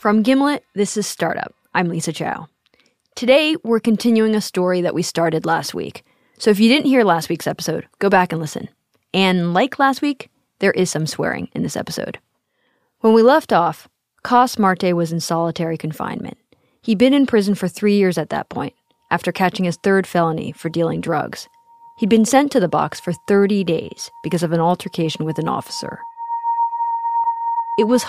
From Gimlet, this is Startup. I'm Lisa Chow. Today, we're continuing a story that we started last week. So if you didn't hear last week's episode, go back and listen. And like last week, there is some swearing in this episode. When we left off, Cos Marte was in solitary confinement. He'd been in prison for 3 years at that point, after catching his third felony for dealing drugs. He'd been sent to the box for 30 days because of an altercation with an officer. It was